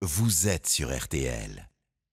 vous êtes sur RTL.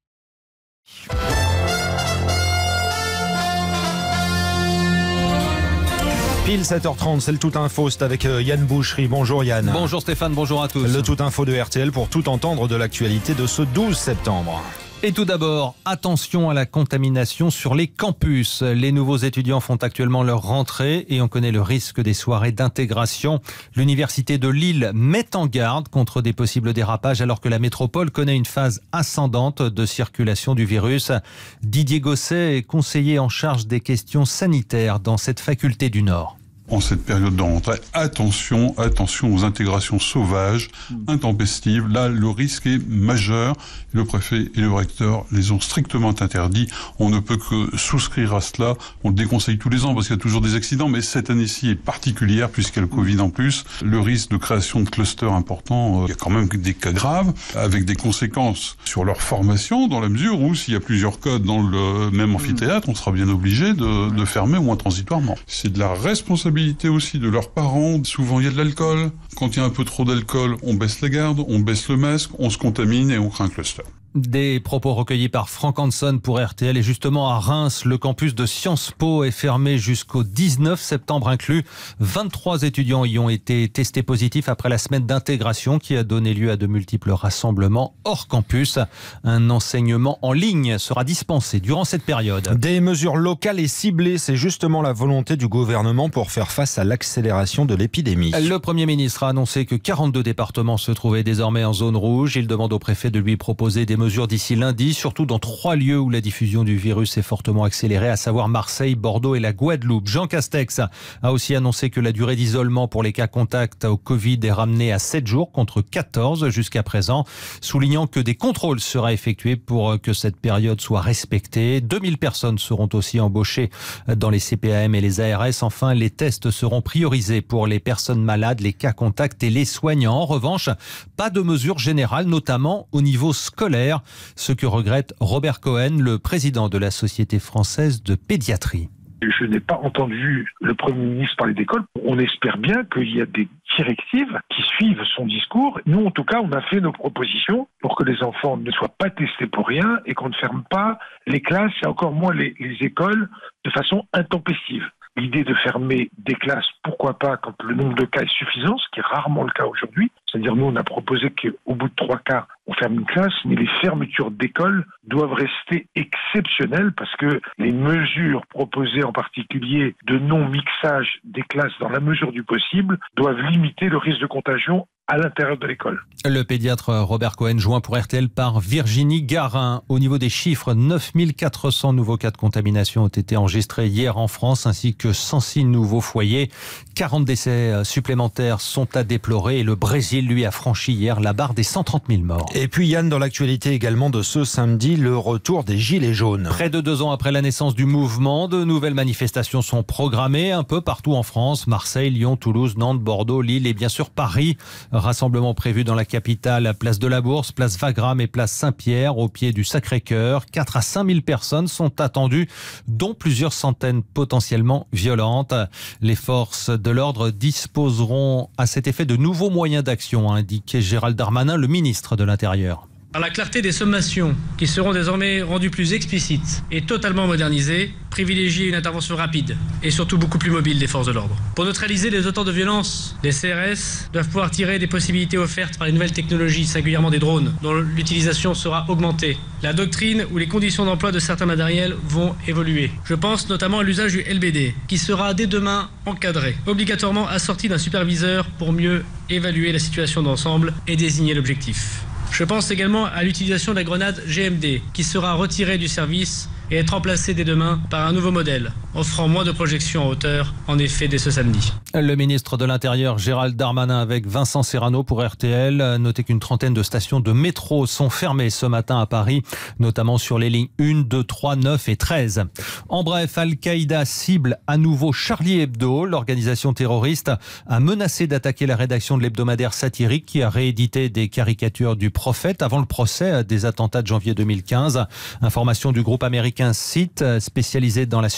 Pile 7h30, c'est le Tout Info, c'est avec Yann Boucherie. Bonjour Yann. Bonjour Stéphane, bonjour à tous. Le Tout Info de RTL pour tout entendre de l'actualité de ce 12 septembre. Et tout d'abord, attention à la contamination sur les campus. Les nouveaux étudiants font actuellement leur rentrée et on connaît le risque des soirées d'intégration. L'université de Lille met en garde contre des possibles dérapages alors que la métropole connaît une phase ascendante de circulation du virus. Didier Gosset est conseiller en charge des questions sanitaires dans cette faculté du Nord. En cette période de rentrée, attention aux intégrations sauvages, intempestives. Là, le risque est majeur. Le préfet et le recteur les ont strictement interdits. On ne peut que souscrire à cela. On le déconseille tous les ans parce qu'il y a toujours des accidents, mais cette année-ci est particulière puisqu'il y a le Covid en plus. Le risque de création de clusters importants, il y a quand même des cas graves avec des conséquences sur leur formation dans la mesure où s'il y a plusieurs cas dans le même amphithéâtre, on sera bien obligé de fermer au moins transitoirement. C'est de la responsabilité aussi de leurs parents. Souvent, il y a de l'alcool. Quand il y a un peu trop d'alcool, on baisse la garde, on baisse le masque, on se contamine et on crée un cluster. Des propos recueillis par Franck Hanson pour RTL. Et justement, à Reims, le campus de Sciences Po est fermé jusqu'au 19 septembre inclus. 23 étudiants y ont été testés positifs après la semaine d'intégration qui a donné lieu à de multiples rassemblements hors campus. Un enseignement en ligne sera dispensé durant cette période. Des mesures locales et ciblées, c'est justement la volonté du gouvernement pour faire face à l'accélération de l'épidémie. Le Premier ministre a annoncé que 42 départements se trouvaient désormais en zone rouge. Il demande au préfet de lui proposer des mesures d'ici lundi, surtout dans 3 lieux où la diffusion du virus est fortement accélérée, à savoir Marseille, Bordeaux et la Guadeloupe. Jean Castex a aussi annoncé que la durée d'isolement pour les cas contacts au Covid est ramenée à 7 jours contre 14 jusqu'à présent, soulignant que des contrôles seraient effectués pour que cette période soit respectée. 2000 personnes seront aussi embauchées dans les CPAM et les ARS. Enfin, les tests seront priorisés pour les personnes malades, les cas contacts et les soignants. En revanche, pas de mesures générales, notamment au niveau scolaire. Ce que regrette Robert Cohen, le président de la Société française de pédiatrie. Je n'ai pas entendu le Premier ministre parler d'école. On espère bien qu'il y a des directives qui suivent son discours. Nous, en tout cas, on a fait nos propositions pour que les enfants ne soient pas testés pour rien et qu'on ne ferme pas les classes et encore moins les écoles de façon intempestive. L'idée de fermer des classes, pourquoi pas, quand le nombre de cas est suffisant, ce qui est rarement le cas aujourd'hui. C'est-à-dire, nous, on a proposé qu'au bout de 3 cas, on ferme une classe, mais les fermetures d'écoles doivent rester exceptionnelles parce que les mesures proposées, en particulier de non-mixage des classes dans la mesure du possible, doivent limiter le risque de contagion à l'intérieur de l'école. Le pédiatre Robert Cohen, joint pour RTL par Virginie Garin. Au niveau des chiffres, 9400 nouveaux cas de contamination ont été enregistrés hier en France, ainsi que 106 nouveaux foyers. 40 décès supplémentaires sont à déplorer et le Brésil, lui, a franchi hier la barre des 130 000 morts. Et puis Yann, dans l'actualité également de ce samedi, le retour des Gilets jaunes. Près de 2 ans après la naissance du mouvement, de nouvelles manifestations sont programmées un peu partout en France. Marseille, Lyon, Toulouse, Nantes, Bordeaux, Lille et bien sûr Paris. Rassemblement prévu dans la capitale, place de la Bourse, place Wagram et place Saint-Pierre, au pied du Sacré-Cœur. 4 à 5 000 personnes sont attendues, dont plusieurs centaines potentiellement violentes. Les forces de l'ordre disposeront à cet effet de nouveaux moyens d'action, a indiqué Gérald Darmanin, le ministre de l'Intérieur. Par la clarté des sommations, qui seront désormais rendues plus explicites et totalement modernisées, privilégier une intervention rapide et surtout beaucoup plus mobile des forces de l'ordre. Pour neutraliser les auteurs de violence, les CRS doivent pouvoir tirer des possibilités offertes par les nouvelles technologies, singulièrement des drones, dont l'utilisation sera augmentée. La doctrine ou les conditions d'emploi de certains matériels vont évoluer. Je pense notamment à l'usage du LBD, qui sera dès demain encadré, obligatoirement assorti d'un superviseur pour mieux évaluer la situation d'ensemble et désigner l'objectif. Je pense également à l'utilisation de la grenade GMD, qui sera retirée du service et être remplacée dès demain par un nouveau modèle, offrant moins de projections en hauteur, en effet, dès ce samedi. Le ministre de l'Intérieur, Gérald Darmanin, avec Vincent Serrano pour RTL. Notez qu'une trentaine de stations de métro sont fermées ce matin à Paris, notamment sur les lignes 1, 2, 3, 9 et 13. En bref, Al-Qaïda cible à nouveau Charlie Hebdo. L'organisation terroriste a menacé d'attaquer la rédaction de l'hebdomadaire satirique qui a réédité des caricatures du prophète avant le procès des attentats de janvier 2015. Information du groupe américain CIT, spécialisé dans la surveillance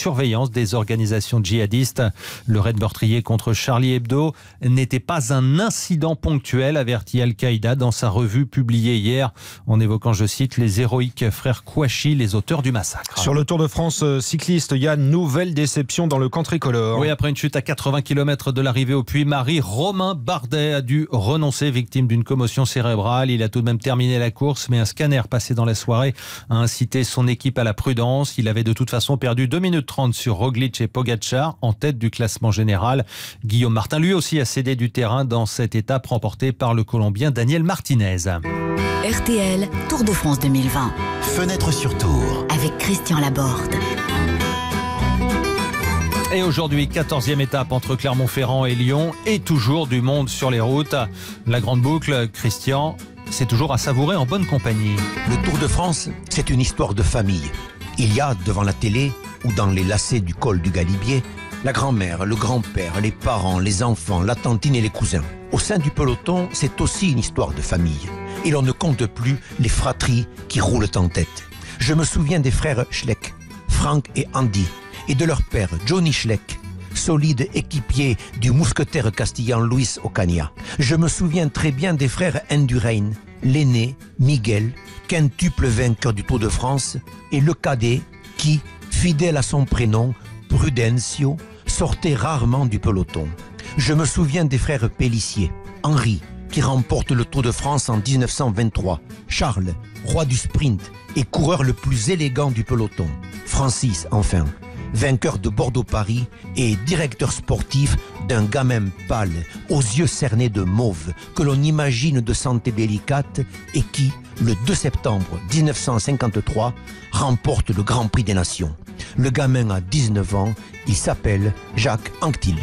l'influence des organisations djihadistes. Le raid meurtrier contre Charlie Hebdo n'était pas un incident ponctuel, avertit Al-Qaïda dans sa revue publiée hier, en évoquant, je cite, les héroïques frères Kouachi, les auteurs du massacre. Sur le Tour de France cycliste, il y a une nouvelle déception dans le camp tricolore. Oui, après une chute à 80 km de l'arrivée au Puy-Marie, Romain Bardet a dû renoncer, victime d'une commotion cérébrale. Il a tout de même terminé la course, mais un scanner passé dans la soirée a incité son équipe à la prudence. Il avait de toute façon perdu 2 minutes 30 sur Roglic et Pogacar, en tête du classement général. Guillaume Martin, lui aussi, a cédé du terrain dans cette étape remportée par le Colombien Daniel Martinez. RTL, Tour de France 2020. Fenêtre sur Tour. Avec Christian Laborde. Et aujourd'hui, 14e étape entre Clermont-Ferrand et Lyon, et toujours du monde sur les routes. La grande boucle, Christian, c'est toujours à savourer en bonne compagnie. Le Tour de France, c'est une histoire de famille. Il y a, devant la télé ou dans les lacets du col du Galibier, la grand-mère, le grand-père, les parents, les enfants, la tantine et les cousins. Au sein du peloton, c'est aussi une histoire de famille. Et l'on ne compte plus les fratries qui roulent en tête. Je me souviens des frères Schleck, Franck et Andy, et de leur père, Johnny Schleck, solide équipier du mousquetaire castillan Luis Ocaña. Je me souviens très bien des frères Indurain, l'aîné, Miguel, quintuple vainqueur du Tour de France, et le cadet qui, fidèle à son prénom, Prudencio, sortait rarement du peloton. Je me souviens des frères Pélissier, Henri, qui remporte le Tour de France en 1923, Charles, roi du sprint et coureur le plus élégant du peloton, Francis, enfin, vainqueur de Bordeaux-Paris et directeur sportif d'un gamin pâle, aux yeux cernés de mauve, que l'on imagine de santé délicate et qui, le 2 septembre 1953, remporte le Grand Prix des Nations. Le gamin a 19 ans, il s'appelle Jacques Anquetil.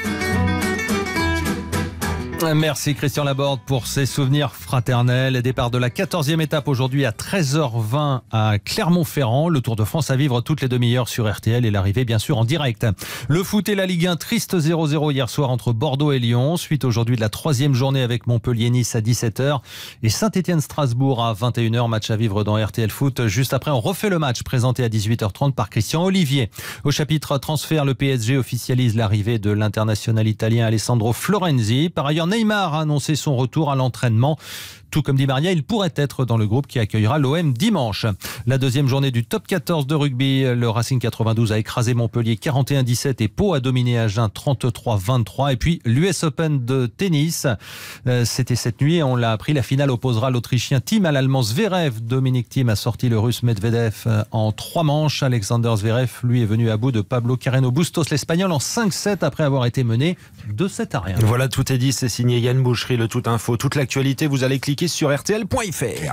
Merci Christian Laborde pour ces souvenirs fraternels. Départ de la 14e étape aujourd'hui à 13h20 à Clermont-Ferrand. Le Tour de France à vivre toutes les demi-heures sur RTL et l'arrivée bien sûr en direct. Le foot et la Ligue 1, triste 0-0 hier soir entre Bordeaux et Lyon. Suite aujourd'hui de la 3e journée avec Montpellier-Nice à 17h et Saint-Étienne-Strasbourg à 21h. Match à vivre dans RTL Foot. Juste après, on refait le match présenté à 18h30 par Christian Olivier. Au chapitre transfert, le PSG officialise l'arrivée de l'international italien Alessandro Florenzi. Par ailleurs, Neymar a annoncé son retour à l'entraînement. Tout comme dit Maria, il pourrait être dans le groupe qui accueillera l'OM dimanche. La deuxième journée du top 14 de rugby, le Racing 92 a écrasé Montpellier 41-17 et Pau a dominé Agen 33-23. Et puis l'US Open de tennis, c'était cette nuit, on l'a appris, la finale opposera l'Autrichien Thiem à l'Allemand Zverev. Dominic Thiem a sorti le Russe Medvedev en 3 manches. Alexander Zverev, lui, est venu à bout de Pablo Carreno Bustos, l'Espagnol, en 5-7 après avoir été mené 2-7-1. Voilà, tout est dit, c'est signé Yann Boucherie, le Tout Info. Toute l'actualité, vous allez cliquer sur rtl.fr.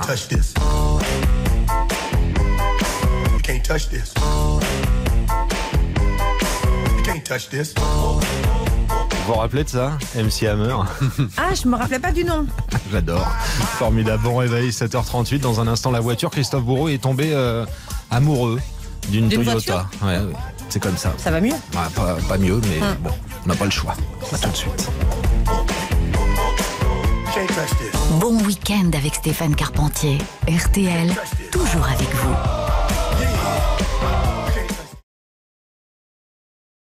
Vous vous rappelez de ça, MC Hammer? Ah, je me rappelais pas du nom. J'adore. Formidable. Bon réveil, 7h38. Dans un instant, la voiture. Christophe Bourreau est tombé amoureux d'une Toyota. Ouais, c'est comme ça. Ça va mieux? Pas mieux, mais bon, on n'a pas le choix. À tout de suite. Bon week-end avec Stéphane Carpentier. RTL, toujours avec vous.